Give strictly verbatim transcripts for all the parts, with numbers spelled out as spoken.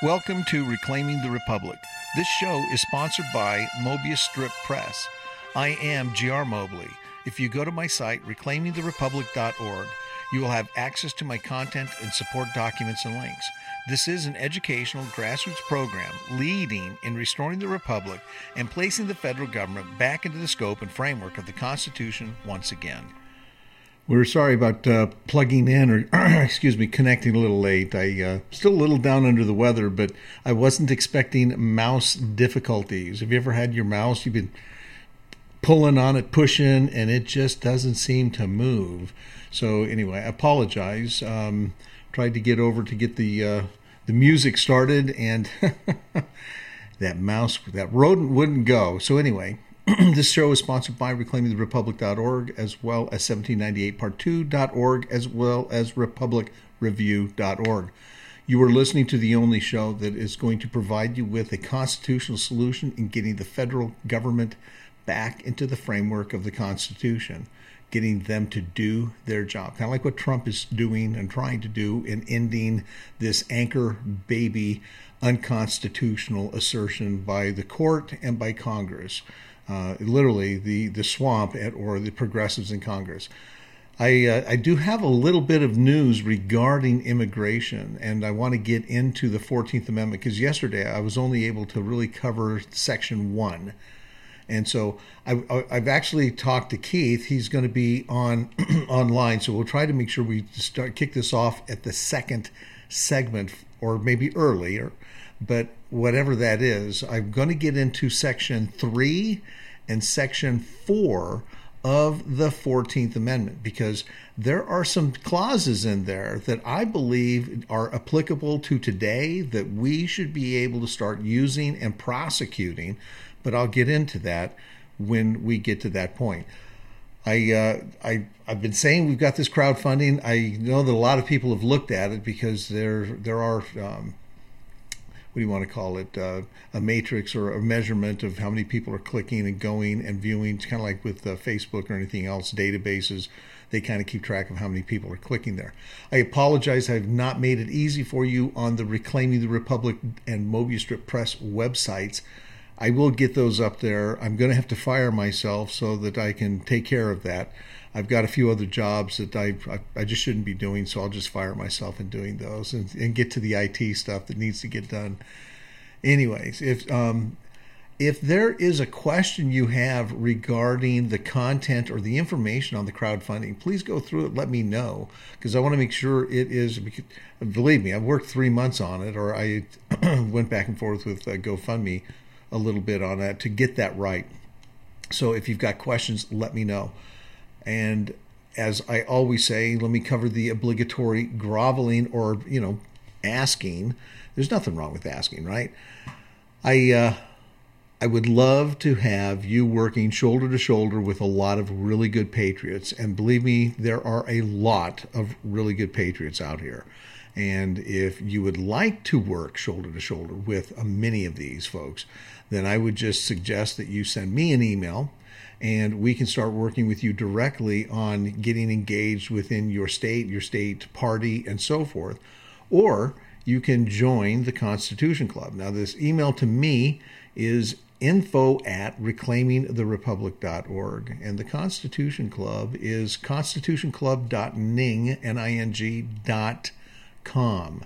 Welcome to Reclaiming the Republic. This show is sponsored by Mobius Strip Press. I am G R Mobley. If you go to my site, reclaiming the republic dot org, you will have access to my content and support documents and links. This is an educational grassroots program leading in restoring the Republic and placing the federal government back into the scope and framework of the Constitution once again. We're sorry about uh, plugging in or, excuse me, connecting a little late. I uh, still a little down under the weather, but I wasn't expecting mouse difficulties. Have you ever had your mouse? You've been pulling on it, pushing, and it just doesn't seem to move. So anyway, I apologize. Um, tried to get over to get the uh, the music started, and that mouse, that rodent wouldn't go. So anyway. This show is sponsored by reclaiming the republic dot org, as well as seventeen ninety-eight part two dot org, as well as republic review dot org. You are listening to the only show that is going to provide you with a constitutional solution in getting the federal government back into the framework of the Constitution, getting them to do their job. Kind of like what Trump is doing and trying to do in ending this anchor baby unconstitutional assertion by the court and by Congress. Uh, literally the, the swamp at, or the progressives in Congress. I uh, I do have a little bit of news regarding immigration, and I want to get into the fourteenth Amendment because yesterday I was only able to really cover Section one. And so I, I've actually talked to Keith. He's going to be on online, so we'll try to make sure we start kick this off at the second segment or maybe earlier. But whatever that is, I'm going to get into Section three and Section four of the fourteenth Amendment because there are some clauses in there that I believe are applicable to today that we should be able to start using and prosecuting. But I'll get into that when we get to that point. I, uh, I, I've been saying we've got this crowdfunding. I know that a lot of people have looked at it because there, there are... Um, what do you want to call it, uh, a matrix or a measurement of how many people are clicking and going and viewing. It's kind of like with uh, Facebook or anything else, databases. They kind of keep track of how many people are clicking there. I apologize. I've not made it easy for you on the Reclaiming the Republic and Mobius Strip Press websites. I will get those up there. I'm going to have to fire myself so that I can take care of that. I've got a few other jobs that I, I I just shouldn't be doing, so I'll just fire myself in doing those and, and get to the I T stuff that needs to get done. Anyways, if um, if there is a question you have regarding the content or the information on the crowdfunding, please go through it. Let me know because I want to make sure it is. Believe me, I've worked three months on it, or I went back and forth with uh, GoFundMe a little bit on that to get that right. So if you've got questions, let me know. And as I always say, let me cover the obligatory groveling or, you know, asking. There's nothing wrong with asking, right? I uh, I would love to have you working shoulder to shoulder with a lot of really good patriots. And believe me, there are a lot of really good patriots out here. And if you would like to work shoulder to shoulder with uh, many of these folks, then I would just suggest that you send me an email. And we can start working with you directly on getting engaged within your state, your state party, and so forth. Or you can join the Constitution Club. Now, this email to me is info at reclaiming the republic dot org. And the Constitution Club is constitution club dot ning, N I N G, dot com.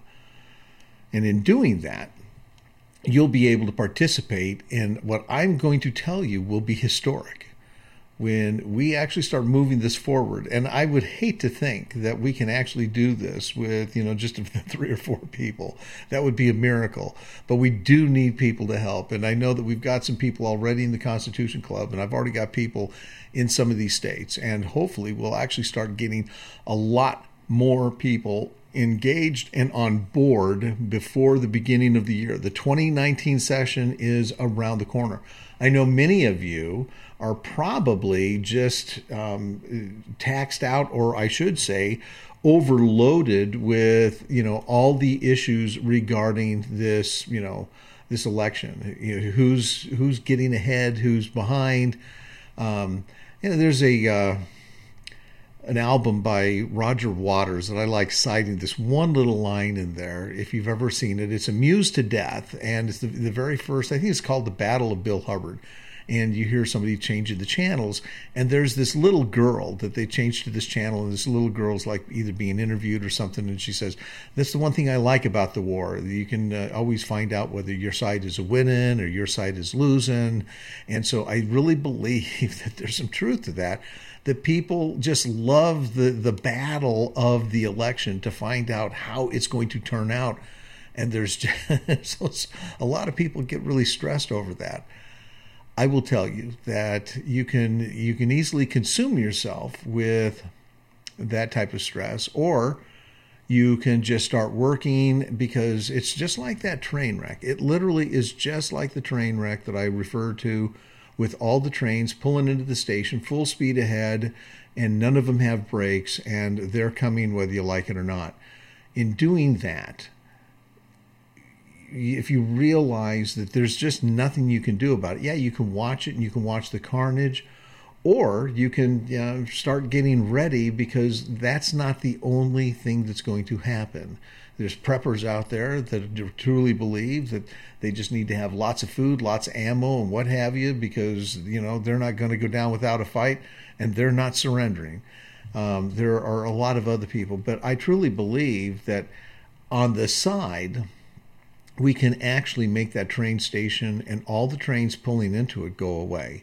And in doing that, you'll be able to participate in what I'm going to tell you will be historic. When we actually start moving this forward. And I would hate to think that we can actually do this with, you know, just three or four people. That would be a miracle. But we do need people to help. And I know that we've got some people already in the Constitution Club, and I've already got people in some of these states. And hopefully we'll actually start getting a lot more people engaged and on board before the beginning of the year. The twenty nineteen session is around the corner. I know many of you are probably just um, taxed out, or I should say, overloaded with, you know, all the issues regarding this, you know, this election. You know, who's who's getting ahead, who's behind. Um, you know, there's a uh, an album by Roger Waters that I like citing this one little line in there. If you've ever seen it, it's Amused to Death, and it's the, the very first, I think it's called The Battle of Bill Hubbard. And you hear somebody changing the channels, and there's this little girl that they changed to this channel, and this little girl's like either being interviewed or something, and she says, "That's the one thing I like about the war. You can uh, always find out whether your side is winning or your side is losing." And so I really believe that there's some truth to that, that people just love the, the battle of the election to find out how it's going to turn out. And there's just, a lot of people get really stressed over that. I will tell you that you can you can easily consume yourself with that type of stress, or you can just start working, because it's just like that train wreck. It literally is just like the train wreck that I referred to, with all the trains pulling into the station full speed ahead, and none of them have brakes, and they're coming whether you like it or not. In doing that, if you realize that there's just nothing you can do about it, yeah, you can watch it and you can watch the carnage, or you can you know, start getting ready, because that's not the only thing that's going to happen. There's preppers out there that truly believe that they just need to have lots of food, lots of ammo, and what have you, because you know they're not going to go down without a fight, and they're not surrendering. Um, there are a lot of other people, but I truly believe that on the side, we can actually make that train station and all the trains pulling into it go away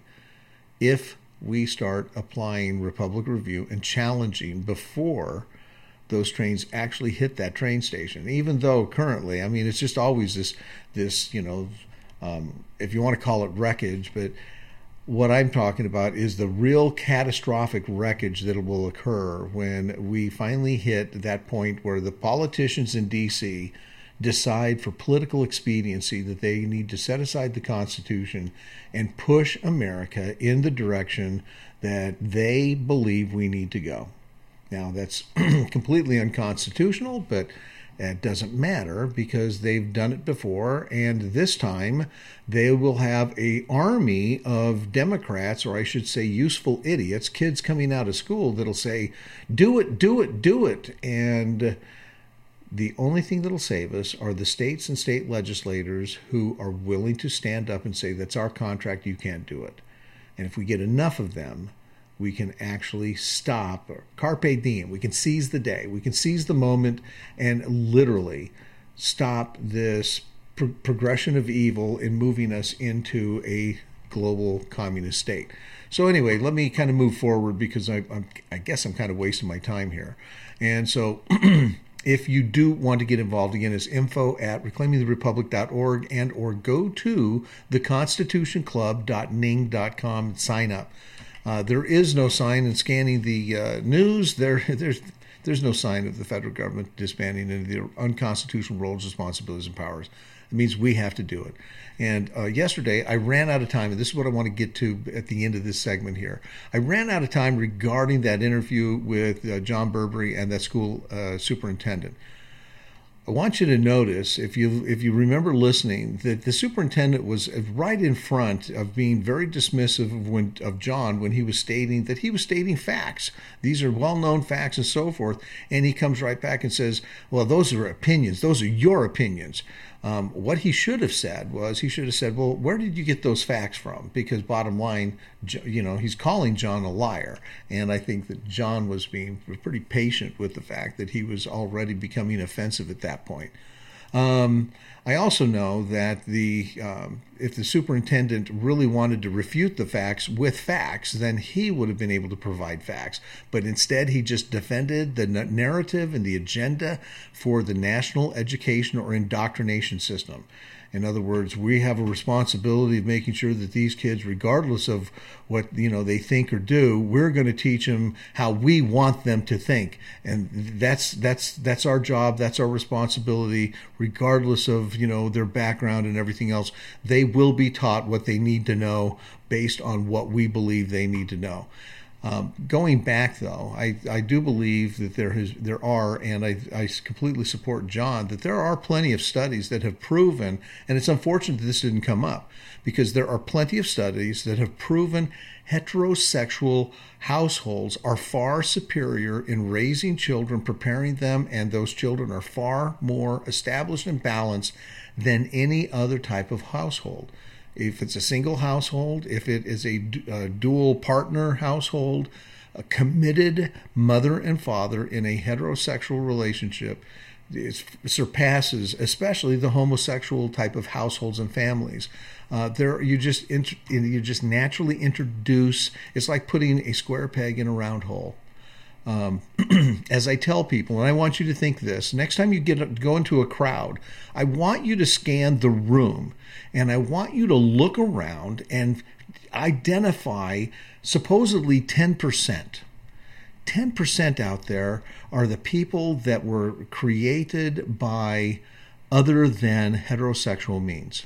if we start applying Republic Review and challenging before those trains actually hit that train station. Even though currently, I mean, it's just always this, this you know, um, if you want to call it wreckage, but what I'm talking about is the real catastrophic wreckage that will occur when we finally hit that point where the politicians in D C decide for political expediency that they need to set aside the Constitution and push America in the direction that they believe we need to go. Now, that's completely unconstitutional, but it doesn't matter, because they've done it before, and this time they will have an army of Democrats, or I should say useful idiots, kids coming out of school that'll say, do it, do it, do it, and the only thing that'll save us are the states and state legislators who are willing to stand up and say, that's our contract, you can't do it. And if we get enough of them, we can actually stop, or carpe diem, we can seize the day, we can seize the moment, and literally stop this pro- progression of evil in moving us into a global communist state. So anyway, let me kind of move forward, because I, I'm, I guess I'm kind of wasting my time here. And so if you do want to get involved, again, it's info at reclaiming the republic dot org, and or go to the constitution club dot ning dot com and sign up. Uh, there is no sign in scanning the uh, news. There, there's there's no sign of the federal government disbanding any of the unconstitutional roles, responsibilities, and powers. It means we have to do it. And uh, yesterday, I ran out of time, and this is what I want to get to at the end of this segment here. I ran out of time regarding that interview with uh, John Burberry and that school uh, superintendent. I want you to notice, if you if you remember listening, that the superintendent was right in front of being very dismissive of, when, of John when he was stating that he was stating facts. These are well-known facts and so forth. And he comes right back and says, well, those are opinions. Those are your opinions. Um, what he should have said was, he should have said, well, where did you get those facts from? Because bottom line, you know, he's calling John a liar. And I think that John was being pretty patient with the fact that he was already becoming offensive at that point. Um, I also know that the um, if the superintendent really wanted to refute the facts with facts, then he would have been able to provide facts. But instead, he just defended the narrative and the agenda for the national education or indoctrination system. In other words, we have a responsibility of making sure that these kids, regardless of what you know they think or do, we're going to teach them how we want them to think, and that's that's that's our job. That's our responsibility, regardless of you know their background and everything else. They will be taught what they need to know based on what we believe they need to know. Um, going back, though, I, I do believe that there has there are, and I, I completely support John, that there are plenty of studies that have proven, and it's unfortunate that this didn't come up, because there are plenty of studies that have proven heterosexual households are far superior in raising children, preparing them, and those children are far more established and balanced than any other type of household. If it's a single household, if it is a, a dual partner household, a committed mother and father in a heterosexual relationship, it surpasses especially the homosexual type of households and families. Uh, there, you just you just naturally introduce. It's like putting a square peg in a round hole. Um, as I tell people, and I want you to think this, next time you get go into a crowd, I want you to scan the room, and I want you to look around and identify supposedly ten percent. ten percent out there are the people that were created by other than heterosexual means.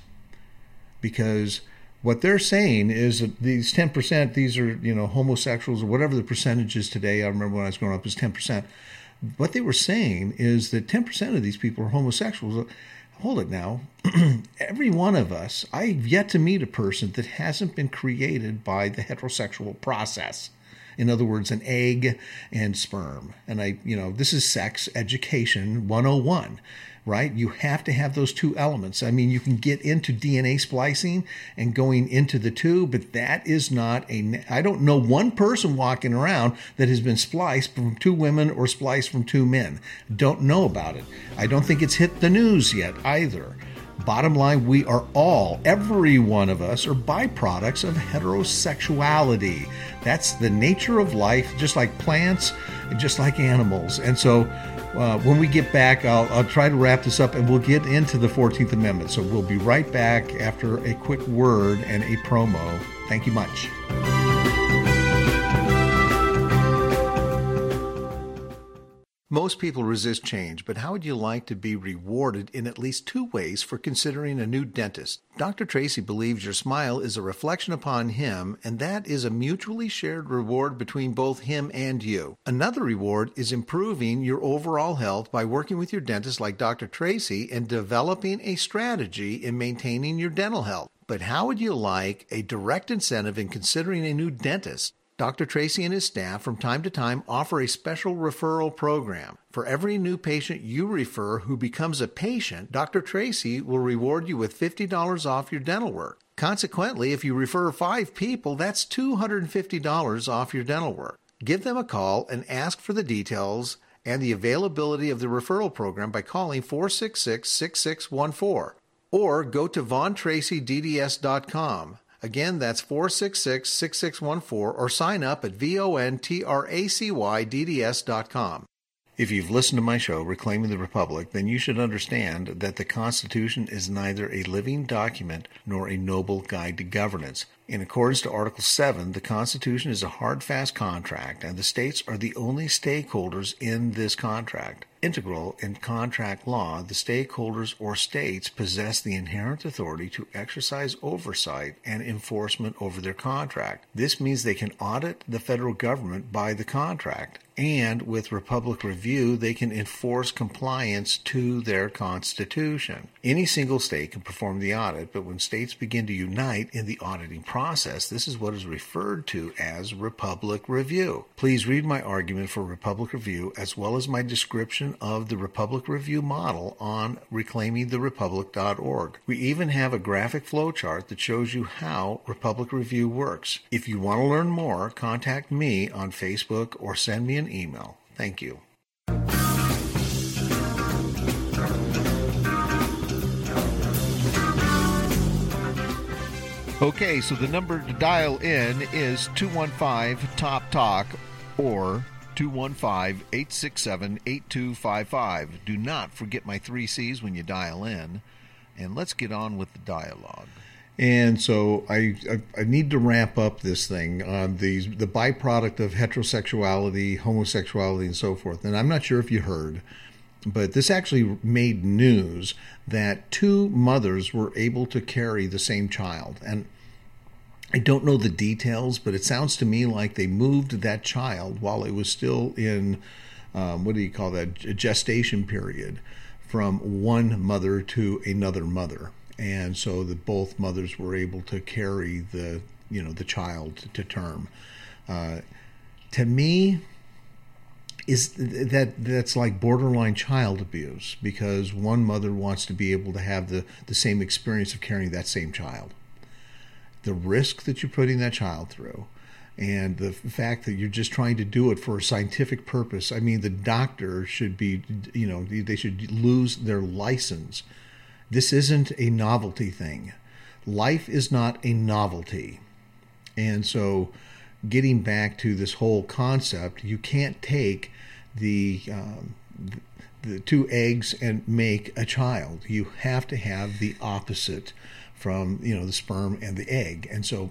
Because what they're saying is that these ten percent, these are, you know, homosexuals, or whatever the percentage is today. I remember when I was growing up, it was ten percent. What they were saying is that ten percent of these people are homosexuals. Hold it now. Every one of us, I've yet to meet a person that hasn't been created by the heterosexual process. In other words, an egg and sperm. And I, you know, this is sex education one oh one. Right? You have to have those two elements. I mean, you can get into D N A splicing and going into the two, but that is not a, I don't know one person walking around that has been spliced from two women or spliced from two men. Don't know about it. I don't think it's hit the news yet either. Bottom line, we are all, every one of us, are byproducts of heterosexuality. That's the nature of life, just like plants, just like animals. And so uh, when we get back, I'll, I'll try to wrap this up and we'll get into the fourteenth Amendment. So we'll be right back after a quick word and a promo. Thank you much. Most people resist change, but how would you like to be rewarded in at least two ways for considering a new dentist? Doctor Tracy believes your smile is a reflection upon him, and that is a mutually shared reward between both him and you. Another reward is improving your overall health by working with your dentist like Doctor Tracy and developing a strategy in maintaining your dental health. But how would you like a direct incentive in considering a new dentist? Doctor Tracy and his staff from time to time offer a special referral program. For every new patient you refer who becomes a patient, Doctor Tracy will reward you with fifty dollars off your dental work. Consequently, if you refer five people, that's two hundred fifty dollars off your dental work. Give them a call and ask for the details and the availability of the referral program by calling four six six, six six one four or go to von tracy d d s dot com. Again, that's four six six, six six one four or sign up at von tracy d d s dot com. If you've listened to my show, Reclaiming the Republic, then you should understand that the Constitution is neither a living document nor a noble guide to governance. In accordance to Article seven, the Constitution is a hard, fast contract, and the states are the only stakeholders in this contract. Integral in contract law, the stakeholders or states possess the inherent authority to exercise oversight and enforcement over their contract. This means they can audit the federal government by the contract, and with Republic Review, they can enforce compliance to their Constitution. Any single state can perform the audit, but when states begin to unite in the auditing process, this is what is referred to as Republic Review. Please read my argument for Republic Review as well as my description of the Republic Review model on reclaiming the republic dot org. We even have a graphic flowchart that shows you how Republic Review works. If you want to learn more, contact me on Facebook or send me an email. Thank you. Okay, so the number to dial in is two one five, T O P, TALK or two one five, eight six seven, eight two five five. Do not forget my three C's when you dial in, and let's get on with the dialogue. And so I, I I need to wrap up this thing on these the byproduct of heterosexuality, homosexuality, and so forth. And I'm not sure if you heard, but this actually made news that two mothers were able to carry the same child. And I don't know the details, but it sounds to me like they moved that child while it was still in, um, what do you call that, gestation period, from one mother to another mother. And so that both mothers were able to carry the, you know, the child to term. Uh, to me, is that that's like borderline child abuse, because one mother wants to be able to have the, the same experience of carrying that same child. The risk that you're putting that child through, and the fact that you're just trying to do it for a scientific purpose. I mean, the doctor should be, you know, they should lose their license. This isn't a novelty thing. Life is not a novelty. And so getting back to this whole concept, you can't take the, um, the two eggs and make a child. You have to have the opposite from, you know, the sperm and the egg. And so,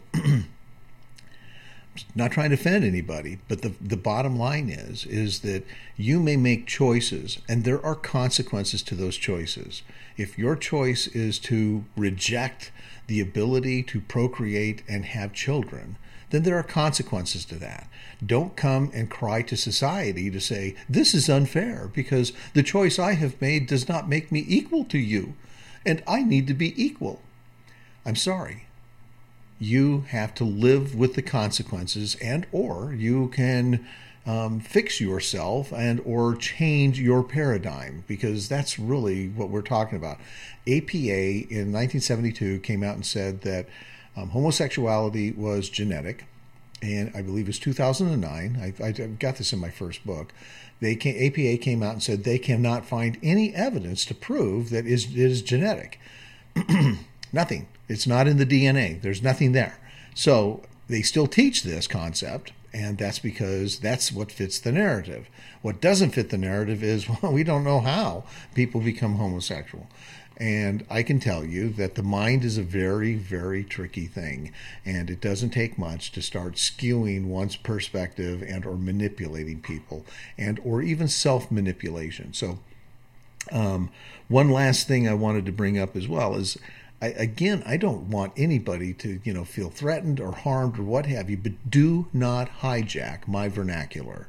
not trying to offend anybody, but the, the bottom line is, is that you may make choices, and there are consequences to those choices. If your choice is to reject the ability to procreate and have children, then there are consequences to that. Don't come and cry to society to say, this is unfair because the choice I have made does not make me equal to you, and I need to be equal. I'm sorry. You have to live with the consequences, and or you can um, fix yourself and or change your paradigm, because that's really what we're talking about. A P A in nineteen seventy-two came out and said that um, homosexuality was genetic, and I believe it was two thousand nine. I, I got this in my first book. They came, A P A came out and said they cannot find any evidence to prove that is, it is genetic. Nothing. It's not in the D N A. There's nothing there. So they still teach this concept, and that's because that's what fits the narrative. What doesn't fit the narrative is, well, we don't know how people become homosexual. And I can tell you that the mind is a very, very tricky thing, and it doesn't take much to start skewing one's perspective and or manipulating people, and or even self-manipulation. So um, one last thing I wanted to bring up as well is, I, again, I don't want anybody to, you know, feel threatened or harmed or what have you, but do not hijack my vernacular.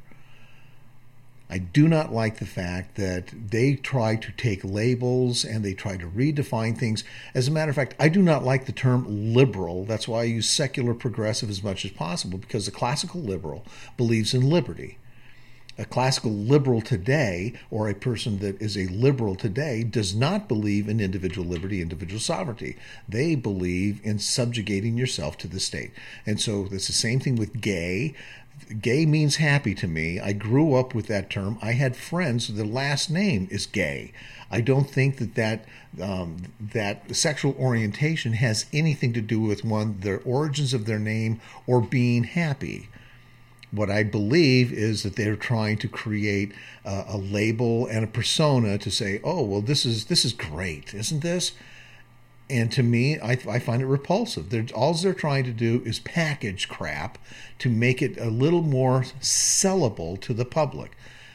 I do not like the fact that they try to take labels and they try to redefine things. As a matter of fact, I do not like the term liberal. That's why I use secular progressive as much as possible, because the classical liberal believes in liberty. A classical liberal today, or a person that is a liberal today, does not believe in individual liberty, individual sovereignty. They believe in subjugating yourself to the state. And so it's the same thing with gay. Gay means happy to me. I grew up with that term. I had friends, the last name is Gay. I don't think that that, um, that sexual orientation has anything to do with, one, the origins of their name or being happy. What I believe is that they're trying to create a, a label and a persona to say, oh, well, this is this is great, isn't this? And to me, I, I find it repulsive. They're, all they're trying to do is package crap to make it a little more sellable to the public.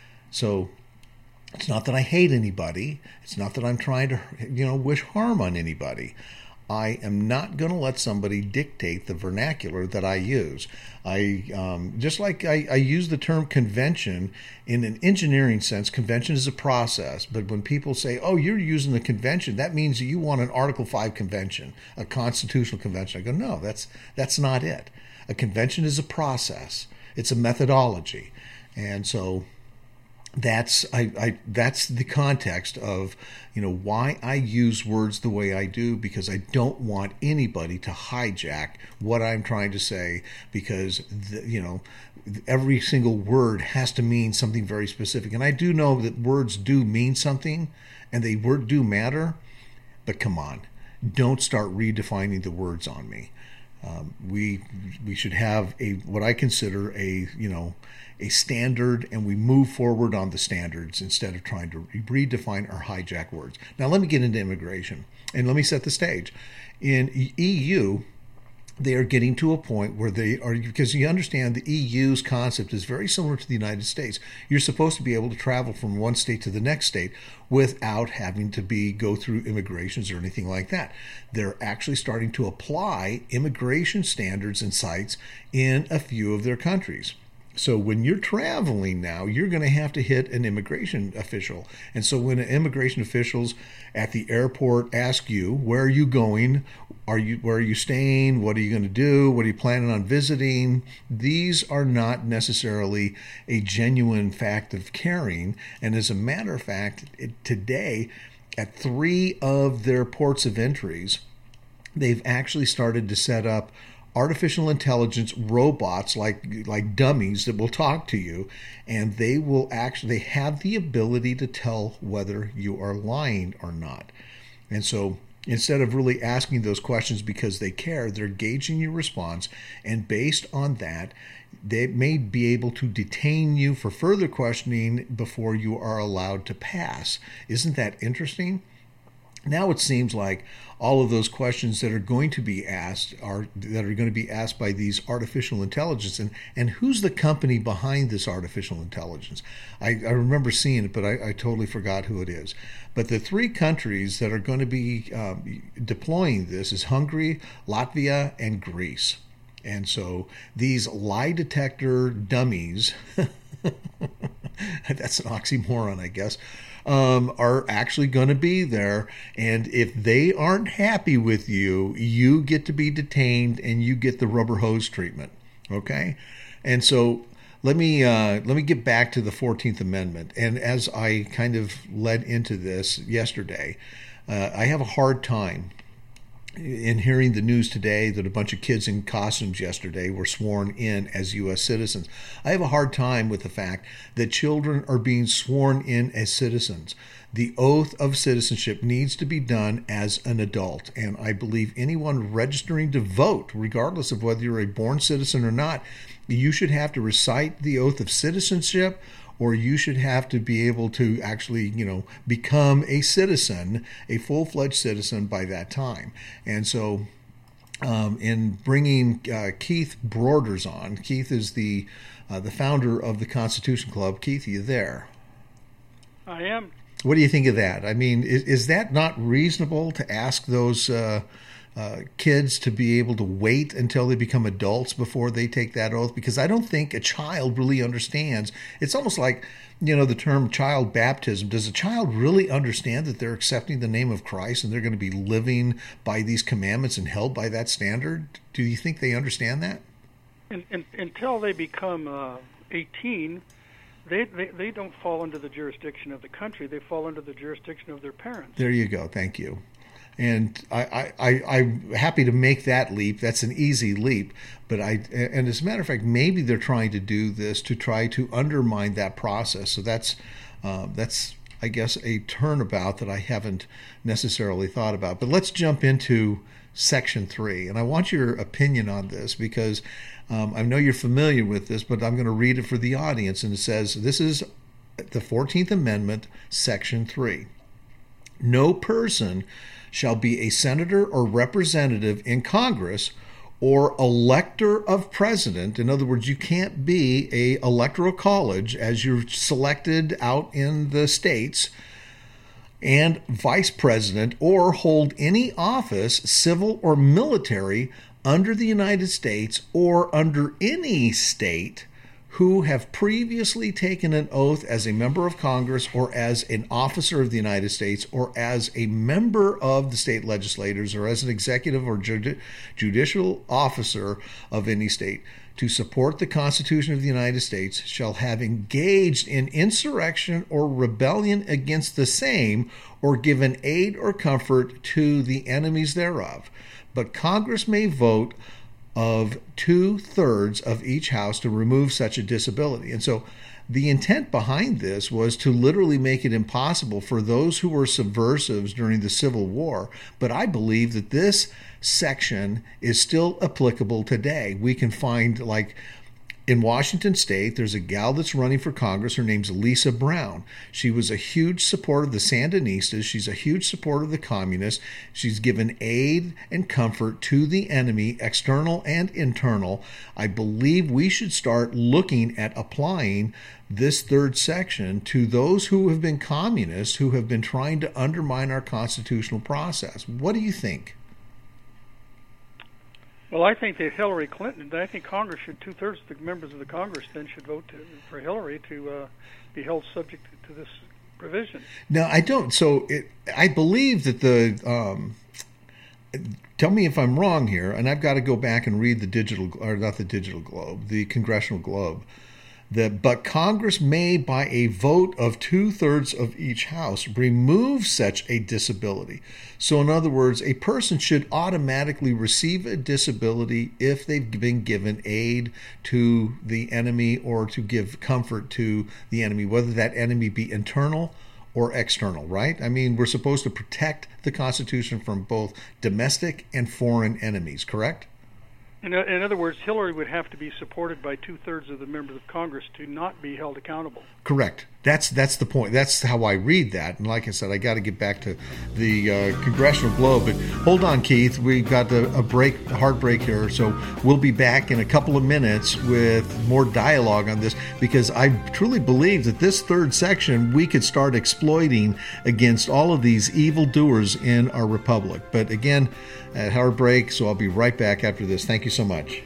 So it's not that I hate anybody. It's not that I'm trying to, you know, wish harm on anybody. I am not going to let somebody dictate the vernacular that I use. I um, just like I, I use the term convention in an engineering sense. Convention is a process, but when people say, "Oh, you're using the convention," that means you want an Article Five convention, a constitutional convention. I go, no, that's that's not it. A convention is a process. It's a methodology, and so. That's I, I that's the context of, you know, why I use words the way I do, because I don't want anybody to hijack what I'm trying to say, because the, you know, every single word has to mean something very specific. And I do know that words do mean something and they word do matter, but come on, don't start redefining the words on me. Um, we we should have a what I consider a you know a standard, and we move forward on the standards instead of trying to redefine or hijack words. Now let me get into immigration, and let me set the stage. In E U, they are getting to a point where they are, because you understand the E U's concept is very similar to the United States. You're supposed to be able to travel from one state to the next state without having to be go through immigrations or anything like that. They're actually starting to apply immigration standards and sites in a few of their countries. So when you're traveling now, you're going to have to hit an immigration official. And so when immigration officials at the airport ask you, where are you going? Are you, where are you staying? What are you going to do? What are you planning on visiting? These are not necessarily a genuine fact of caring. And as a matter of fact, it, today, at three of their ports of entries, they've actually started to set up artificial intelligence robots like like dummies that will talk to you, and they will actually they have the ability to tell whether you are lying or not. And so instead of really asking those questions because they care, they're gauging your response, and based on that, they may be able to detain you for further questioning before you are allowed to pass. Isn't that interesting? Now it seems like all of those questions that are going to be asked are that are going to be asked by these artificial intelligence, and, and who's the company behind this artificial intelligence? I, I remember seeing it, but I, I totally forgot who it is. But the three countries that are going to be um, deploying this is Hungary, Latvia, and Greece. And so these lie detector dummies, that's an oxymoron, I guess, um, are actually going to be there. And if they aren't happy with you, you get to be detained and you get the rubber hose treatment. Okay? And so let me uh, let me get back to the fourteenth Amendment. And as I kind of led into this yesterday, uh, I have a hard time in hearing the news today that a bunch of kids in costumes yesterday were sworn in as U S citizens. I have a hard time with the fact that children are being sworn in as citizens. The oath of citizenship needs to be done as an adult, and I believe anyone registering to vote, regardless of whether you're a born citizen or not, you should have to recite the oath of citizenship, or you should have to be able to actually, you know, become a citizen, a full-fledged citizen by that time. And so um, in bringing uh, Keith Broders on, Keith is the uh, the founder of the Constitution Club. Keith, are you there? I am. What do you think of that? I mean, is, is that not reasonable to ask those uh, uh, kids to be able to wait until they become adults before they take that oath? Because I don't think a child really understands. It's almost like, you know, the term child baptism. Does a child really understand that they're accepting the name of Christ and they're going to be living by these commandments and held by that standard? Do you think they understand that? And, and, until they become uh, eighteen, They, they they don't fall under the jurisdiction of the country. They fall under the jurisdiction of their parents. There you go. Thank you. And I, I, I, I'm happy to make that leap. That's an easy leap. But I, and as a matter of fact, maybe they're trying to do this to try to undermine that process. So that's, uh, that's I guess, a turnabout that I haven't necessarily thought about. But let's jump into Section three. And I want your opinion on this because Um, I know you're familiar with this, but I'm going to read it for the audience. And it says, this is the fourteenth Amendment, Section three. No person shall be a senator or representative in Congress or elector of president. In other words, you can't be a electoral college as you're selected out in the states, and vice president, or hold any office, civil or military, under the United States or under any state who have previously taken an oath as a member of Congress or as an officer of the United States or as a member of the state legislators or as an executive or judi- judicial officer of any state to support the Constitution of the United States shall have engaged in insurrection or rebellion against the same or given aid or comfort to the enemies thereof. But Congress may vote of two-thirds of each house to remove such a disability. And so the intent behind this was to literally make it impossible for those who were subversives during the Civil War. But I believe that this section is still applicable today. We can find like In Washington State, there's a gal that's running for Congress. Her name's Lisa Brown. She was a huge supporter of the Sandinistas. She's a huge supporter of the communists. She's given aid and comfort to the enemy, external and internal. I believe we should start looking at applying this third section to those who have been communists, who have been trying to undermine our constitutional process. What do you think? Well, I think that Hillary Clinton, I think Congress should, two-thirds of the members of the Congress then should vote to, for Hillary to uh, be held subject to this provision. No, I don't. So it, I believe that the, um, tell me if I'm wrong here, and I've got to go back and read the digital, or not the digital globe, the Congressional Globe. That, but Congress may, by a vote of two-thirds of each house, remove such a disability. So in other words, a person should automatically receive a disability if they've been given aid to the enemy or to give comfort to the enemy, whether that enemy be internal or external, right? I mean, we're supposed to protect the Constitution from both domestic and foreign enemies, correct? In, in other words, Hillary would have to be supported by two-thirds of the members of Congress to not be held accountable. Correct. That's that's the point. That's how I read that. And like I said, I got to get back to the uh, Congressional Globe. But hold on, Keith. We've got a, a break, a hard break here. So we'll be back in a couple of minutes with more dialogue on this, because I truly believe that this third section we could start exploiting against all of these evildoers in our republic. But again, at hard break, so I'll be right back after this. Thank you so much.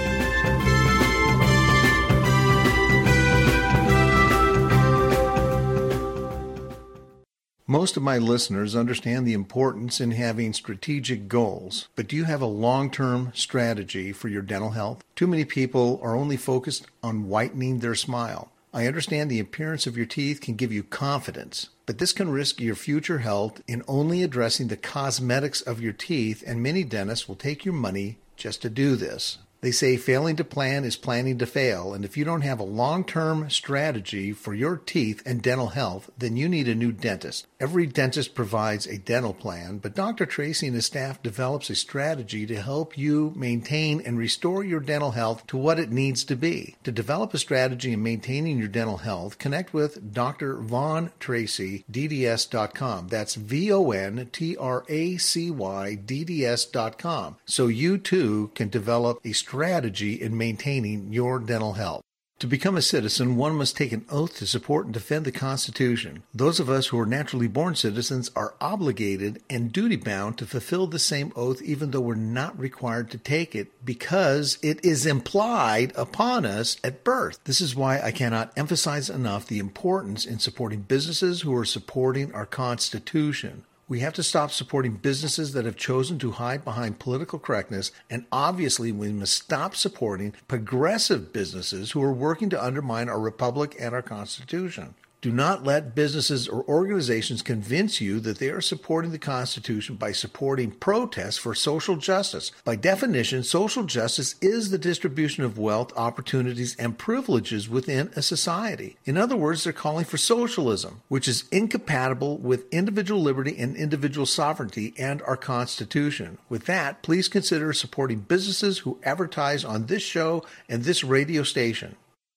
Most of my listeners understand the importance in having strategic goals, but do you have a long-term strategy for your dental health? Too many people are only focused on whitening their smile. I understand the appearance of your teeth can give you confidence, but this can risk your future health in only addressing the cosmetics of your teeth, and many dentists will take your money just to do this. They say failing to plan is planning to fail, and if you don't have a long-term strategy for your teeth and dental health, then you need a new dentist. Every dentist provides a dental plan, but Doctor Tracy and his staff develops a strategy to help you maintain and restore your dental health to what it needs to be. To develop a strategy in maintaining your dental health, connect with Doctor Von Tracy, D D S dot com. That's V O N T R A C Y, D D S dot com. So you too can develop a strategy strategy in maintaining your dental health. To become a citizen, one must take an oath to support and defend the Constitution. Those of us who are naturally born citizens are obligated and duty-bound to fulfill the same oath, even though we're not required to take it, because it is implied upon us at birth. This is why I cannot emphasize enough the importance in supporting businesses who are supporting our Constitution. We have to stop supporting businesses that have chosen to hide behind political correctness, and obviously we must stop supporting progressive businesses who are working to undermine our republic and our Constitution. Do not let businesses or organizations convince you that they are supporting the Constitution by supporting protests for social justice. By definition, social justice is the distribution of wealth, opportunities, and privileges within a society. In other words, they're calling for socialism, which is incompatible with individual liberty and individual sovereignty and our Constitution. With that, please consider supporting businesses who advertise on this show and this radio station.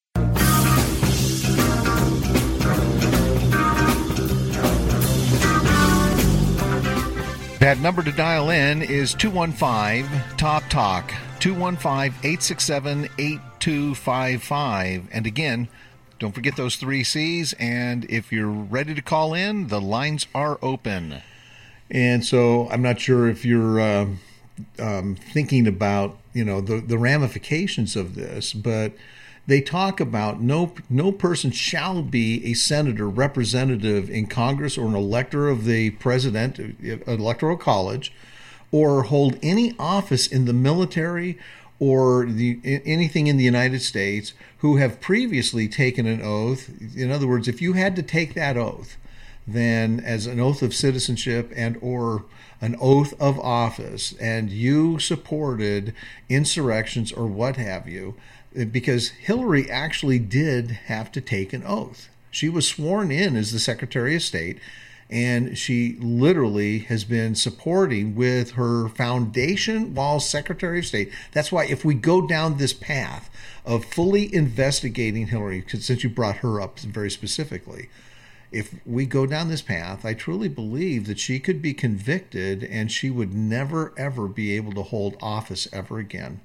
That number to dial in is two one five, T A L K, T A L K, two one five, eight six seven, eight two five five. And again, don't forget those three C's, and if you're ready to call in, the lines are open. And so I'm not sure if you're uh, um, thinking about, you know, the, the ramifications of this, but they talk about no no person shall be a senator, representative in Congress, or an elector of the president, electoral college, or hold any office in the military or the, anything in the United States who have previously taken an oath. In other words, if you had to take that oath, then as an oath of citizenship and or an oath of office, and you supported insurrections or what have you, because Hillary actually did have to take an oath. She was sworn in as the Secretary of State, And she literally has been supporting with her foundation while Secretary of State. That's why if we go down this path of fully investigating Hillary, since you brought her up very specifically, if we go down this path, I truly believe that she could be convicted and she would never, ever be able to hold office ever again.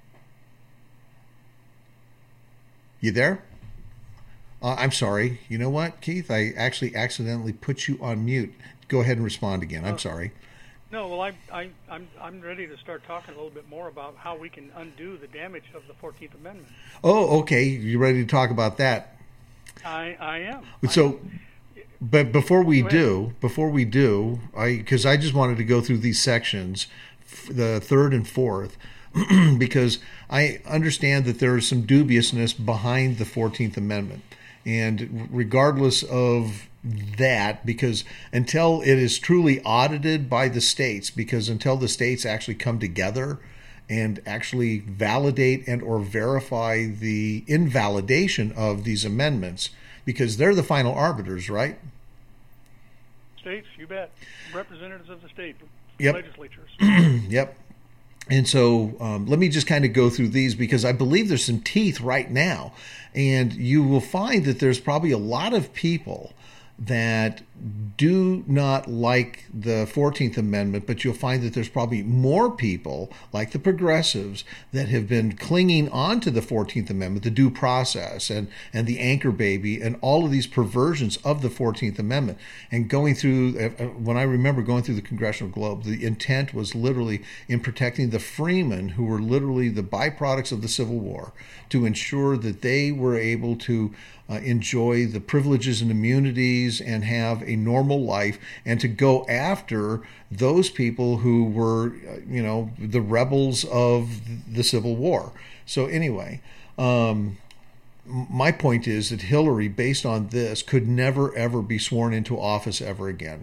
You there? Uh, I'm sorry. You know what, Keith? I actually accidentally put you on mute. Go ahead and respond again. I'm uh, sorry. No, well, I, I, I'm I'm ready to start talking a little bit more about how we can undo the damage of the fourteenth Amendment. Oh, okay. You ready to talk about that? I I am. So, I, but before we do, before we do, I because I just wanted to go through these sections, the third and fourth, because I understand that there is some dubiousness behind the fourteenth Amendment. And regardless of that, because until it is truly audited by the states, because until the states actually come together and actually validate and or verify the invalidation of these amendments, because they're the final arbiters, right? States, you bet. Representatives of the state, yep. legislatures. Yep. And so um, let me just kind of go through these because I believe there's some teeth right now. And you will find that there's probably a lot of people that do not like the fourteenth Amendment, but you'll find that there's probably more people like the progressives that have been clinging on to the fourteenth Amendment, the due process and, and the anchor baby and all of these perversions of the fourteenth Amendment. And going through, uh, when I remember going through the Congressional Globe, the intent was literally in protecting the freemen who were literally the byproducts of the Civil War, to ensure that they were able to uh, enjoy the privileges and immunities and have a normal life, and to go after those people who were, you know, the rebels of the Civil War. So anyway, um, my point is that Hillary, based on this, could never, ever be sworn into office ever again.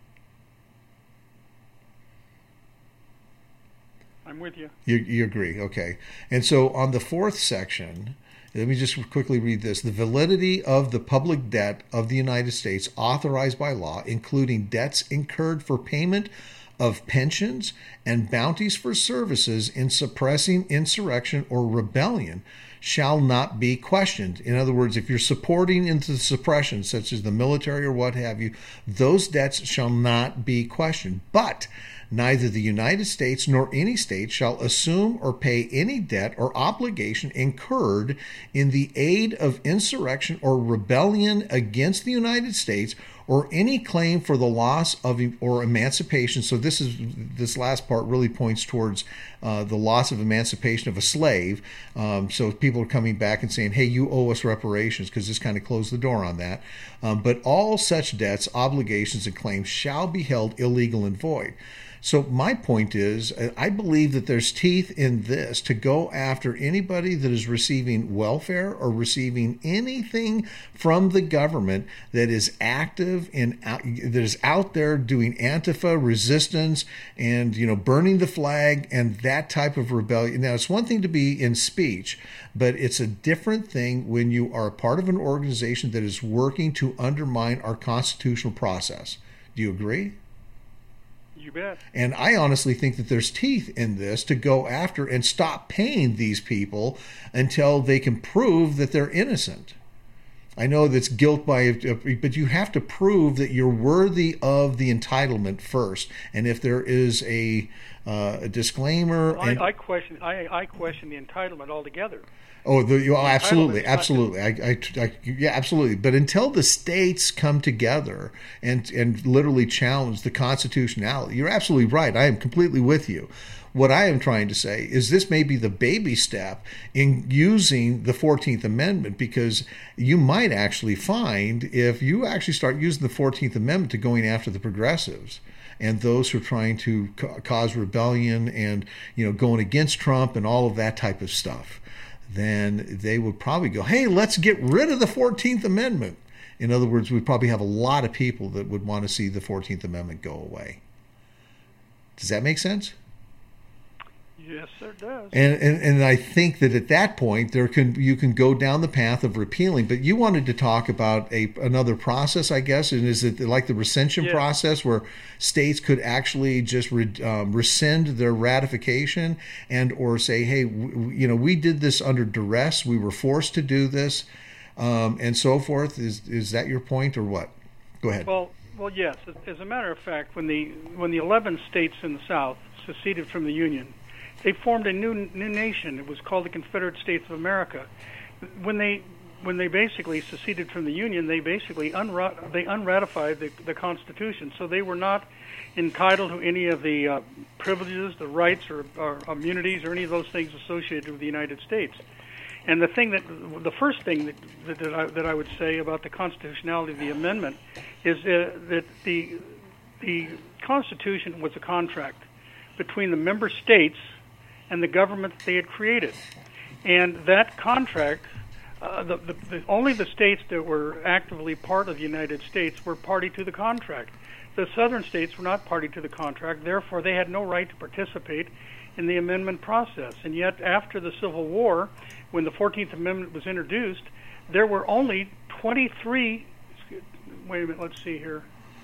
I'm with you. You, you agree, okay. And so on the fourth section, let me just quickly read this. The validity of the public debt of the United States authorized by law, including debts incurred for payment of pensions and bounties for services in suppressing insurrection or rebellion, shall not be questioned. In other words, if you're supporting into the suppression, such as the military or what have you, those debts shall not be questioned. But neither the United States nor any state shall assume or pay any debt or obligation incurred in the aid of insurrection or rebellion against the United States, or any claim for the loss of or emancipation. So this is this last part really points towards uh, the loss of emancipation of a slave. Um, so people are coming back and saying, hey, you owe us reparations, because this kind of closed the door on that. Um, but all such debts, obligations, and claims shall be held illegal and void. So my point is, I believe that there's teeth in this to go after anybody that is receiving welfare or receiving anything from the government that is active in that is out there doing Antifa resistance and, you know, burning the flag and that type of rebellion. Now, it's one thing to be in speech, but it's a different thing when you are a part of an organization that is working to undermine our constitutional process. Do you agree? You bet. And I honestly think that there's teeth in this to go after and stop paying these people until they can prove that they're innocent. I know that's guilt by, but you have to prove that you're worthy of the entitlement first. And if there is a, uh, a disclaimer, well, I, and, I question, I, I question the entitlement altogether. Oh, the, oh absolutely, absolutely. I, I, I, yeah, absolutely. But until the states come together and and literally challenge the constitutionality, you're absolutely right. I am completely with you. What I am trying to say is this may be the baby step in using the fourteenth Amendment, because you might actually find, if you actually start using the fourteenth Amendment to going after the progressives and those who are trying to ca- cause rebellion and, you know, going against Trump and all of that type of stuff, then they would probably go, hey, let's get rid of the fourteenth Amendment. In other words, we'd probably have a lot of people that would want to see the fourteenth Amendment go away. Does that make sense? Yes, sir, it does. And, and and I think that at that point there can you can go down the path of repealing. But you wanted to talk about a another process, I guess, and is it like the rescission yeah. process where states could actually just re, um, rescind their ratification and or say, hey, w- you know, we did this under duress, we were forced to do this, um, and so forth. Is is that your point or what? Go ahead. Well, well, yes. As a matter of fact, when the when the eleven states in the South seceded from the Union, they formed a new new nation. It was called the Confederate States of America. When they when they basically seceded from the Union, they basically unra- they unratified the, the Constitution. So they were not entitled to any of the uh, privileges, the rights, or, or immunities, or any of those things associated with the United States. And the thing that the first thing that that, that, I, that I would say about the constitutionality of the amendment is uh, that the the Constitution was a contract between the member states and the government that they had created. And that contract, uh, the, the, the, only the states that were actively part of the United States were party to the contract. The southern states were not party to the contract, therefore they had no right to participate in the amendment process. And yet after the Civil War, when the fourteenth Amendment was introduced, there were only twenty-three, wait a minute, let's see here.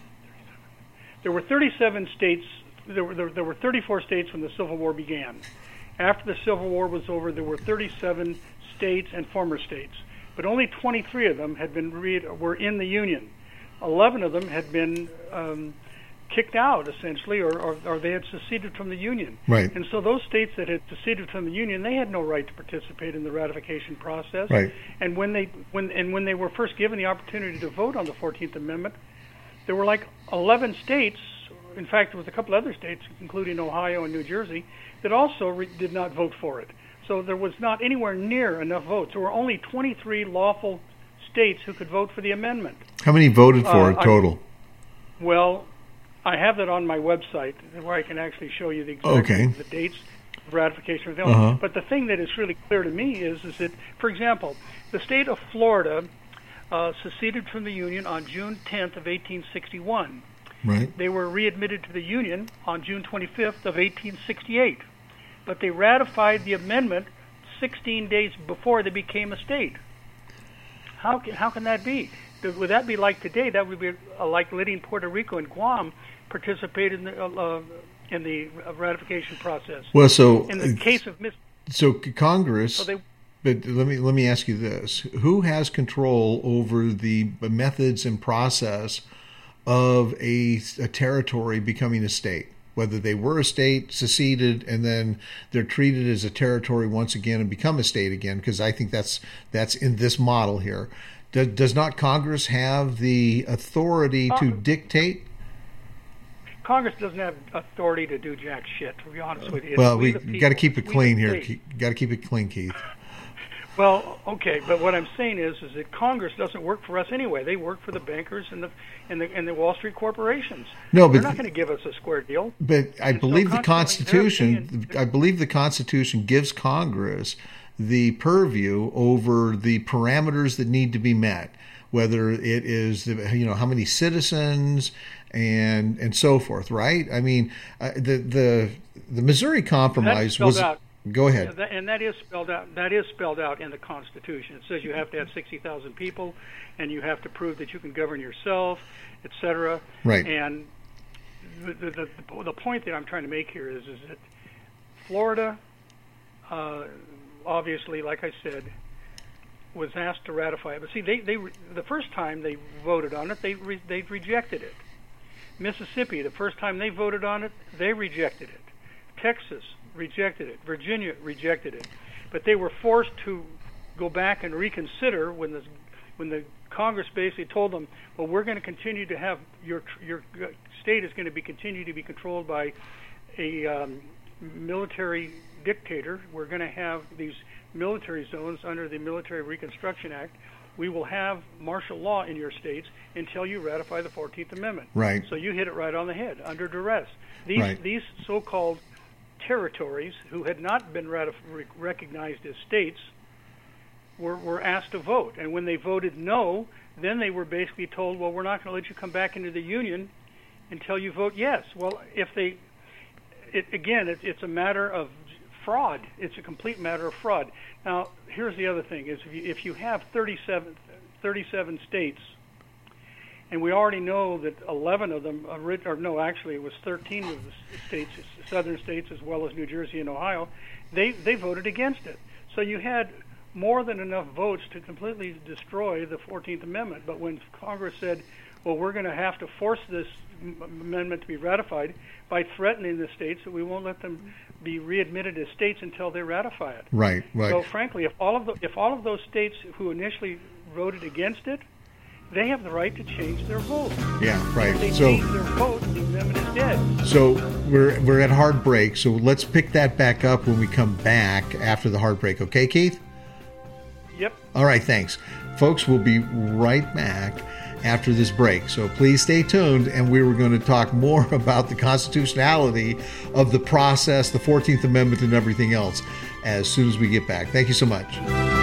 There were thirty-seven states, there were, there, there were thirty-four states when the Civil War began. After the Civil War was over, there were thirty-seven states and former states, but only twenty-three of them had been re- were in the Union. eleven of them had been um, kicked out, essentially, or, or, or they had seceded from the Union. Right. And so those states that had seceded from the Union, they had no right to participate in the ratification process. Right. And when they when and when they were first given the opportunity to vote on the fourteenth Amendment, there were like eleven states. In fact, there was a couple other states, including Ohio and New Jersey, that also re- did not vote for it. So there was not anywhere near enough votes. There were only twenty-three lawful states who could vote for the amendment. How many voted for uh, it total? I, well, I have that on my website where I can actually show you the exact okay. the dates of ratification of the uh-huh. But the thing that is really clear to me is, is that, for example, the state of Florida uh, seceded from the Union on June tenth of eighteen sixty-one. Right. They were readmitted to the Union on June twenty-fifth of eighteen sixty-eight. But they ratified the amendment sixteen days before they became a state. How can, how can that be? Would that be like today? That would be uh, like letting Puerto Rico and Guam participate in the, uh, in the ratification process. Well, so in the case of mis- so Congress. So they, But let me let me ask you this: who has control over the methods and process of a, a territory becoming a state? Whether they were a state, seceded, and then they're treated as a territory once again and become a state again, because I think that's that's in this model here. Does, does not Congress have the authority to dictate? Congress doesn't have authority to do jack shit, to be honest with you. Well, we, we got to keep it clean here. State. Got to keep it clean, Keith. Well, okay, but what I'm saying is, is that Congress doesn't work for us anyway. They work for the bankers and the and the and the Wall Street corporations. No, but they're not going to give us a square deal. But I and believe so the Constitution. I believe the Constitution gives Congress the purview over the parameters that need to be met, whether it is the, you know, how many citizens and and so forth. Right? I mean, uh, the the the Missouri Compromise was. Out. Go ahead. Yeah, that, and that is spelled out. That is spelled out in the Constitution. It says you have to have sixty thousand people, and you have to prove that you can govern yourself, et cetera. Right. And the the, the, the point that I'm trying to make here is is that Florida, uh, obviously, like I said, was asked to ratify it. But see, they they the first time they voted on it, they re, they rejected it. Mississippi, the first time they voted on it, they rejected it. Texas rejected it. Virginia rejected it. But they were forced to go back and reconsider when the when the Congress basically told them, well, we're going to continue to have your your state is going to be continue to be controlled by a um, military dictator. We're going to have these military zones under the Military Reconstruction Act. We will have martial law in your states until you ratify the fourteenth Amendment. Right. So you hit it right on the head, under duress. These right. these so-called territories who had not been ratif- recognized as states were, were asked to vote. And when they voted no, then they were basically told, well, we're not going to let you come back into the Union until you vote yes. Well, if they, it, again, it, it's a matter of fraud. It's a complete matter of fraud. Now, here's the other thing: is if you, if you have thirty-seven, thirty-seven states, and we already know that eleven of them, or no, actually it was thirteen of the states, southern states, as well as New Jersey and Ohio, they they voted against it. So you had more than enough votes to completely destroy the fourteenth Amendment. But when Congress said, well, we're going to have to force this amendment to be ratified by threatening the states that we won't let them be readmitted as states until they ratify it. Right, right. So frankly, if all of the, if all of those states who initially voted against it, they have the right to change their vote. Yeah, right. If they so, change their vote, the amendment is dead. So we're we're at hard break. So let's pick that back up when we come back after the hard break. Okay, Keith? Yep. All right, thanks. Folks, we'll be right back after this break. So please stay tuned, and we were going to talk more about the constitutionality of the process, the fourteenth Amendment, and everything else as soon as we get back. Thank you so much.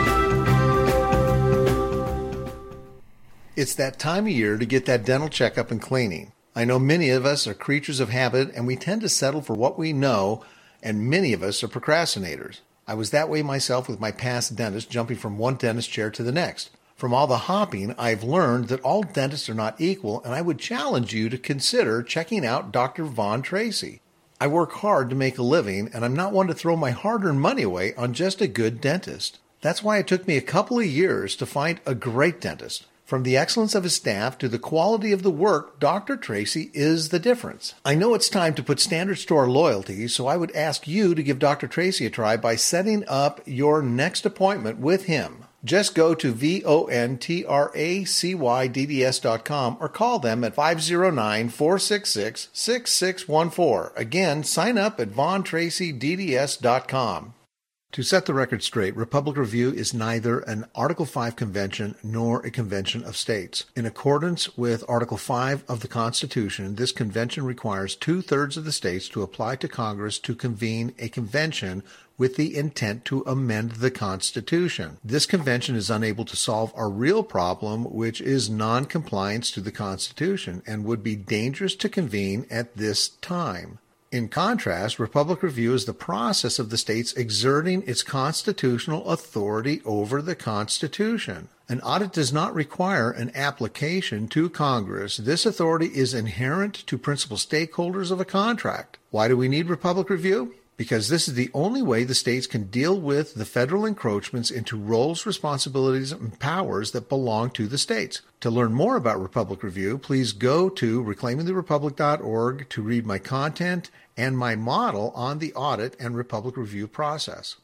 It's that time of year to get that dental checkup and cleaning. I know many of us are creatures of habit, and we tend to settle for what we know, and many of us are procrastinators. I was that way myself with my past dentist, jumping from one dentist chair to the next. From all the hopping, I've learned that all dentists are not equal, and I would challenge you to consider checking out Doctor Vaughn Tracy. I work hard to make a living, and I'm not one to throw my hard-earned money away on just a good dentist. That's why it took me a couple of years to find a great dentist. From the excellence of his staff to the quality of the work, Doctor Tracy is the difference. I know it's time to put standards to our loyalty, so I would ask you to give Doctor Tracy a try by setting up your next appointment with him. Just go to V O N T R A C Y D D S dot com or call them at five oh nine, four six six, six six one four. Again, sign up at Vaughn Tracy D D S dot com. To set the record straight, Republic Review is neither an Article five convention nor a convention of states. In accordance with Article five of the Constitution, this convention requires two-thirds of the states to apply to Congress to convene a convention with the intent to amend the Constitution. This convention is unable to solve our real problem, which is non-compliance to the Constitution, and would be dangerous to convene at this time. In contrast, Republic Review is the process of the states exerting its constitutional authority over the Constitution. An audit does not require an application to Congress. This authority is inherent to principal stakeholders of a contract. Why do we need Republic Review? Because this is the only way the states can deal with the federal encroachments into roles, responsibilities, and powers that belong to the states. To learn more about Republic Review, please go to reclaiming the republic dot org to read my content and my model on the audit and Republic Review process.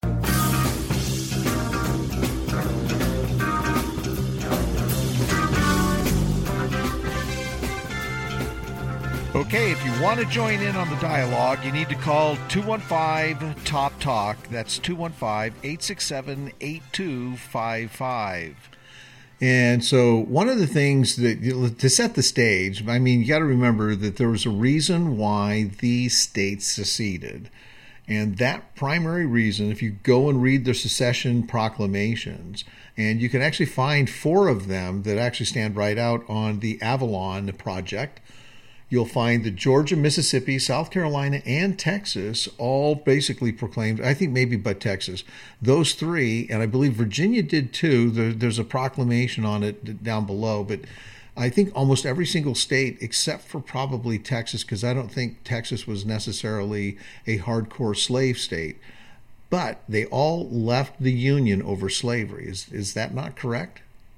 Okay, if you want to join in on the dialogue, you need to call two one five, T O P, TALK. That's two one five, eight six seven, eight two five five. And so one of the things that, to set the stage, I mean, you got to remember that there was a reason why these states seceded. And that primary reason, if you go and read their secession proclamations, and you can actually find four of them that actually stand right out on the Avalon Project. You'll find that Georgia, Mississippi, South Carolina, and Texas all basically proclaimed, I think maybe but Texas, those three, and I believe Virginia did too. There, there's a proclamation on it down below, but I think almost every single state except for probably Texas, because I don't think Texas was necessarily a hardcore slave state, but they all left the Union over slavery. Is, is that not correct?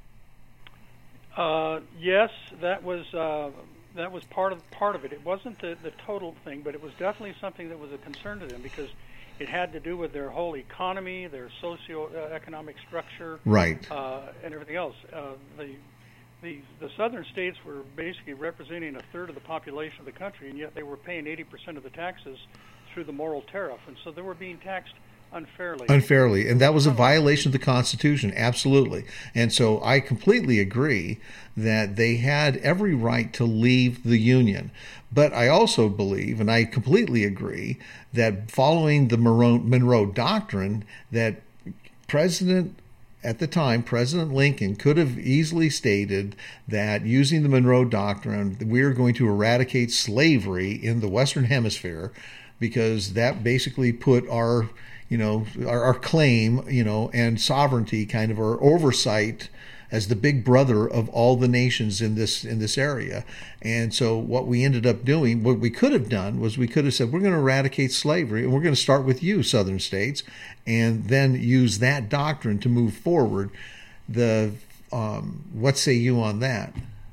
Uh, yes, that was... Uh... That was part of part of it. It wasn't the, the total thing, but it was definitely something that was a concern to them because it had to do with their whole economy, their socio-economic structure, right, uh, and everything else. Uh, the, the the southern states were basically representing a third of the population of the country, and yet they were paying eighty percent of the taxes through the Morrill Tariff, and so they were being taxed unfairly. Unfairly, and that was a violation of the Constitution, absolutely. And so I completely agree that they had every right to leave the Union. But I also believe, and I completely agree, that following the Monroe Doctrine, that President, at the time, President Lincoln could have easily stated that using the Monroe Doctrine, we are going to eradicate slavery in the Western Hemisphere. because that basically put our, you know, our, our claim, you know, and sovereignty, kind of our oversight as the big brother of all the nations in this in this area. And so what we ended up doing, what we could have done was we could have said, we're going to eradicate slavery, and we're going to start with you, southern states, and then use that doctrine to move forward. The um, what say you on that?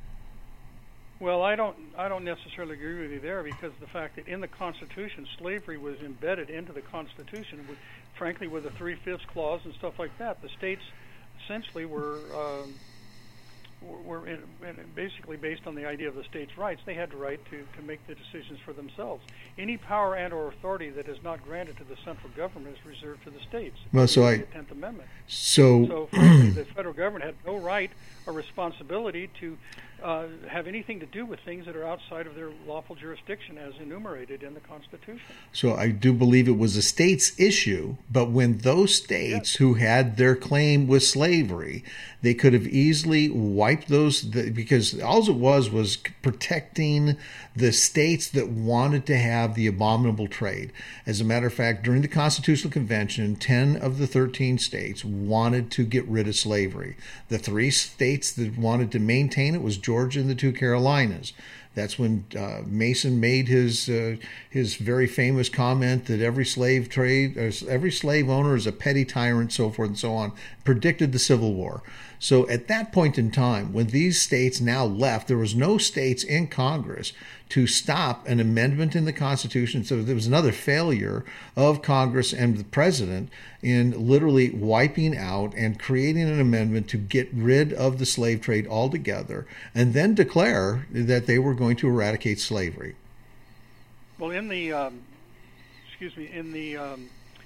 Well, I don't I don't necessarily agree with you there, because the fact that in the Constitution, slavery was embedded into the Constitution, with, frankly, with the three-fifths clause and stuff like that. The states essentially were um, were in, in basically based on the idea of the states' rights. They had the right to, to make the decisions for themselves. Any power and or authority that is not granted to the central government is reserved to the states. Well, so I the tenth Amendment. So, so frankly, the federal government had no right or responsibility to uh, have anything to do with things that are outside of their lawful jurisdiction, as enumerated in the Constitution. So I do believe it was a state's issue, but when those states yes. who had their claim with slavery, they could have easily wiped those, because all it was was protecting the states that wanted to have the abominable trade. As a matter of fact, during the Constitutional Convention, ten of the thirteen states wanted to get rid of slavery. The three states that wanted to maintain it was Georgia and the two Carolinas. That's when uh, Mason made his uh, his very famous comment that every slave trade, uh, every slave owner is a petty tyrant, so forth and so on, predicted the Civil War. So at that point in time, when these states now left, there was no states in Congress to stop an amendment in the Constitution. So there was another failure of Congress and the president in literally wiping out and creating an amendment to get rid of the slave trade altogether, and then declare that they were going to eradicate slavery. Well, in the um, excuse me, in the um,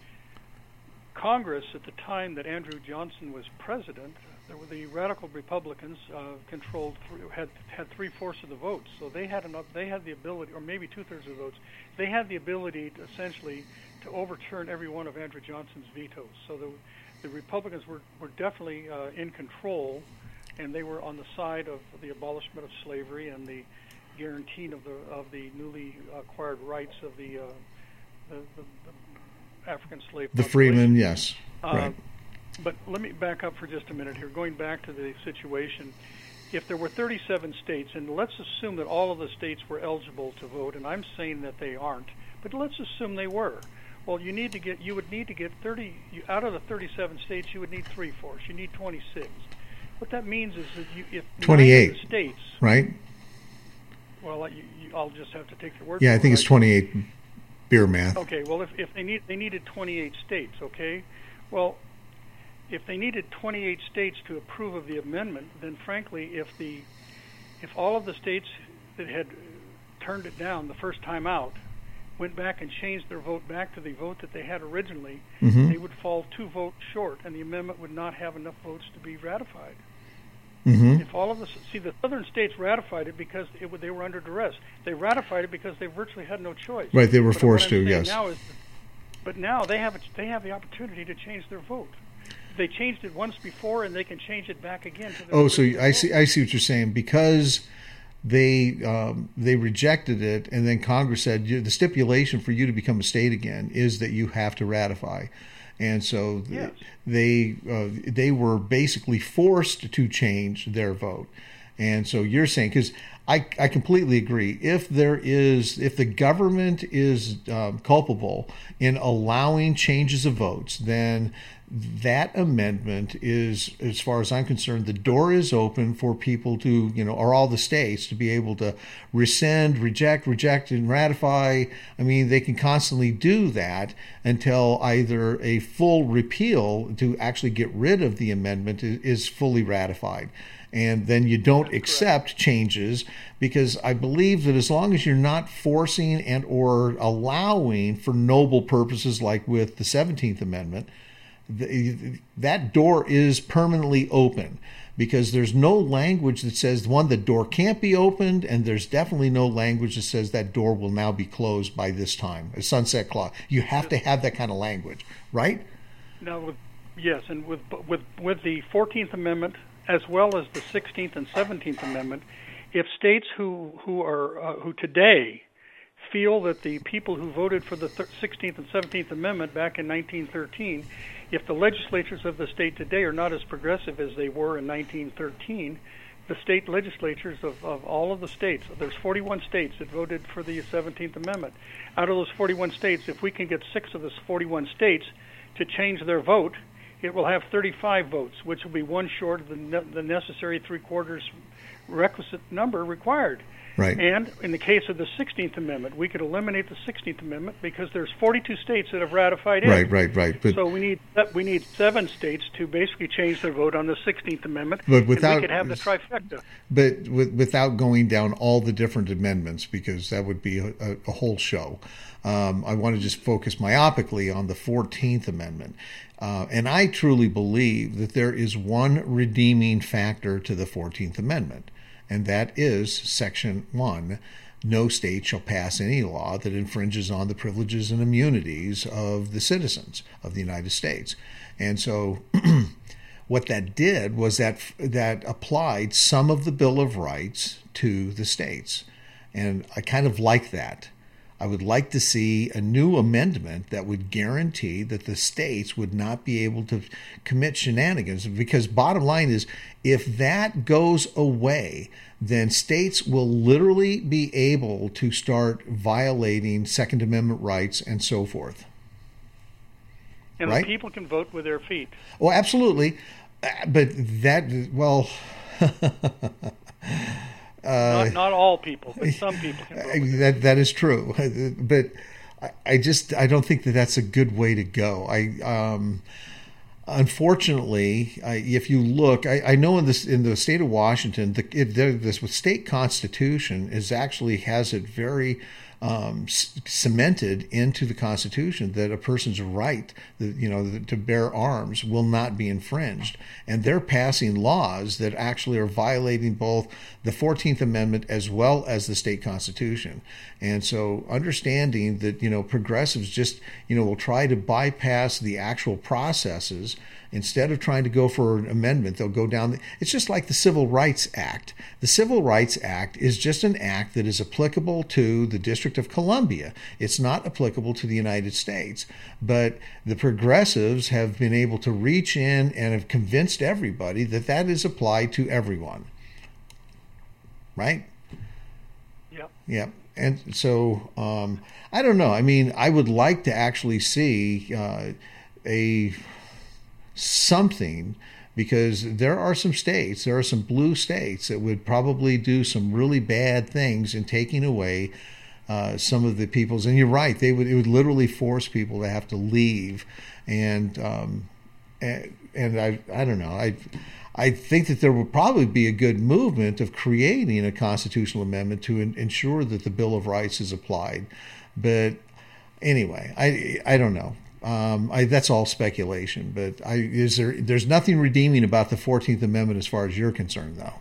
Congress at the time that Andrew Johnson was president, there were the radical Republicans uh, controlled th- had had three fourths of the votes, so they had enough. They had the ability, or maybe two thirds of the votes. They had the ability to essentially to overturn every one of Andrew Johnson's vetoes. So the the Republicans were were definitely uh, in control, and they were on the side of the abolishment of slavery and the guaranteeing of the of the newly acquired rights of the uh, the, the, the African slave the population. freemen. Yes, uh, right. But let me back up for just a minute here. Going back to the situation, if there were thirty-seven states, and let's assume that all of the states were eligible to vote, and I'm saying that they aren't, but let's assume they were. Well, you need to get you would need to get thirty you, out of the thirty-seven states. You would need three fourths. You need twenty-six. What that means is that you, if twenty-eight nine of the states, right? Well, you, you, I'll just have to take your word. Yeah, for I think it. it's twenty-eight. Beer math. Okay. Well, if if they need they needed twenty-eight states, okay. Well, if they needed twenty-eight states to approve of the amendment, then frankly, if the if all of the states that had turned it down the first time out went back and changed their vote back to the vote that they had originally, mm-hmm. they would fall two votes short, and the amendment would not have enough votes to be ratified. Mm-hmm. If all of the see the southern states ratified it because it, they were under duress. They ratified it because they virtually had no choice. Right, they were but forced to. What I'm saying yes. Now is, but now they have a, they have the opportunity to change their vote. They changed it once before, and they can change it back again. To their oh, so I vote. see. I see what you're saying. Because they um, they rejected it, and then Congress said the stipulation for you to become a state again is that you have to ratify. And so yes. they uh, they were basically forced to change their vote. And so you're saying, because I, I completely agree. If there is, if the government is um, culpable in allowing changes of votes, then that amendment is, as far as I'm concerned, the door is open for people to, you know, or all the states to be able to rescind, reject, reject, and ratify. I mean, they can constantly do that until either a full repeal to actually get rid of the amendment is, is fully ratified. And then you don't That's accept correct. changes, because I believe that as long as you're not forcing and or allowing for noble purposes like with the seventeenth Amendment, the, that door is permanently open, because there's no language that says, one, the door can't be opened, and there's definitely no language that says that door will now be closed by this time, a sunset clock. You have to have that kind of language, right? Now, with, yes, and with with with the fourteenth Amendment, as well as the sixteenth and seventeenth Amendment, if states who who are uh, who today feel that the people who voted for the sixteenth and seventeenth Amendment back in nineteen thirteen, if the legislatures of the state today are not as progressive as they were in nineteen thirteen, the state legislatures of, of all of the states, there's forty-one states that voted for the seventeenth Amendment. Out of those forty-one states, if we can get six of those forty-one states to change their vote, it will have thirty-five votes, which will be one short of the, ne- the necessary three-quarters requisite number required. Right. And in the case of the sixteenth Amendment, we could eliminate the sixteenth Amendment because there's forty-two states that have ratified it. Right, right, right. But so we need we need seven states to basically change their vote on the sixteenth Amendment, but without, and we could have the trifecta. But with, without going down all the different amendments, because that would be a, a whole show. Um, I want to just focus myopically on the fourteenth Amendment. Uh, and I truly believe that there is one redeeming factor to the fourteenth Amendment, and that is Section one. No state shall pass any law that infringes on the privileges and immunities of the citizens of the United States. And so what that did was that that applied some of the Bill of Rights to the states. And I kind of like that. I would like to see a new amendment that would guarantee that the states would not be able to commit shenanigans. Because bottom line is, if that goes away, then states will literally be able to start violating Second Amendment rights and so forth. And right? the people can vote with their feet. Oh, absolutely. But that, well... Uh, not, not all people, but some people can vote. That that is true, but I, I just I don't think that that's a good way to go. I um, unfortunately, I, if you look, I, I know in this in the state of Washington, the, it, the this state constitution is actually has it very um, c- cemented into the Constitution that a person's right, the, you know, to bear arms will not be infringed, and they're passing laws that actually are violating both the fourteenth Amendment as well as the state constitution. And so understanding that, you know, progressives just, you know, will try to bypass the actual processes. Instead of trying to go for an amendment, they'll go down. The, it's just like the Civil Rights Act. The Civil Rights Act is just an act that is applicable to the District of Columbia. It's not applicable to the United States. But the progressives have been able to reach in and have convinced everybody that that is applied to everyone. Right? Yep. Yep. And so, um, I don't know. I mean, I would like to actually see uh, a something, because there are some states, there are some blue states that would probably do some really bad things in taking away uh, some of the people's. And you're right, they would it would literally force people to have to leave. And um, and, and I I don't know I. I think that there will probably be a good movement of creating a constitutional amendment to in, ensure that the Bill of Rights is applied. But anyway, I I don't know. Um, I, that's all speculation. But I, is there? There's nothing redeeming about the fourteenth Amendment as far as you're concerned, though.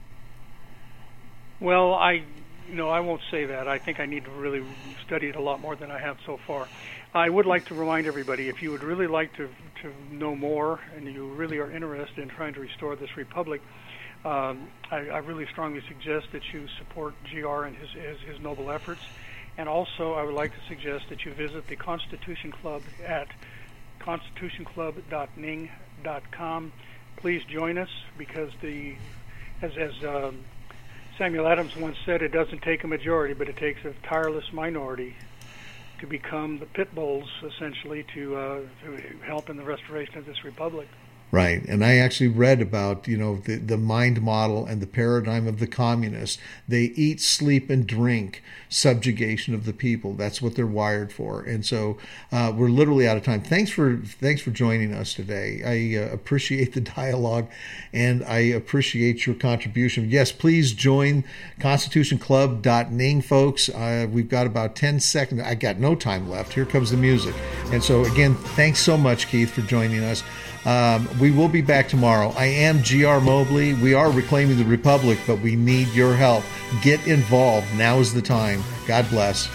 Well, I no, I won't say that. I think I need to really study it a lot more than I have so far. I would like to remind everybody, if you would really like to to know more and you really are interested in trying to restore this republic, um, I, I really strongly suggest that you support G R and his, his his noble efforts. And also, I would like to suggest that you visit the Constitution Club at constitution club dot ning dot com. Please join us, because the as as um, Samuel Adams once said, it doesn't take a majority, but it takes a tireless minority to become the pit bulls, essentially, to, uh, to help in the restoration of this republic. Right. And I actually read about, you know, the, the mind model and the paradigm of the communists. They eat, sleep, and drink subjugation of the people. That's what they're wired for. And so uh, we're literally out of time. Thanks for thanks for joining us today. I uh, appreciate the dialogue, and I appreciate your contribution. Yes, please join constitution club dot ning, folks. Uh, we've got about ten seconds. I got no time left. Here comes the music. And so, again, thanks so much, Keith, for joining us. Um, we will be back tomorrow. I am G R Mobley. We are reclaiming the Republic, but we need your help. Get involved. Now is the time. God bless.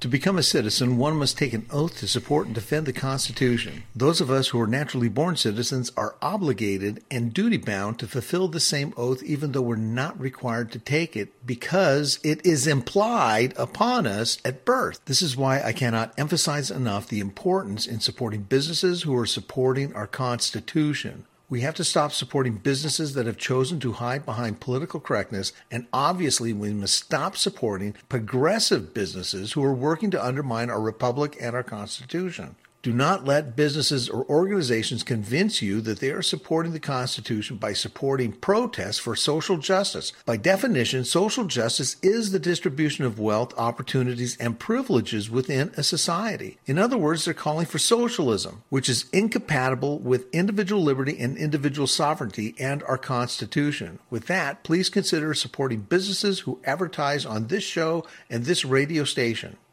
To become a citizen, one must take an oath to support and defend the Constitution. Those of us who are naturally born citizens are obligated and duty-bound to fulfill the same oath even though we're not required to take it because it is implied upon us at birth. This is why I cannot emphasize enough the importance in supporting businesses who are supporting our Constitution. We have to stop supporting businesses that have chosen to hide behind political correctness, and obviously we must stop supporting progressive businesses who are working to undermine our republic and our Constitution. Do not let businesses or organizations convince you that they are supporting the Constitution by supporting protests for social justice. By definition, social justice is the distribution of wealth, opportunities, and privileges within a society. In other words, they're calling for socialism, which is incompatible with individual liberty and individual sovereignty and our Constitution. With that, please consider supporting businesses who advertise on this show and this radio station.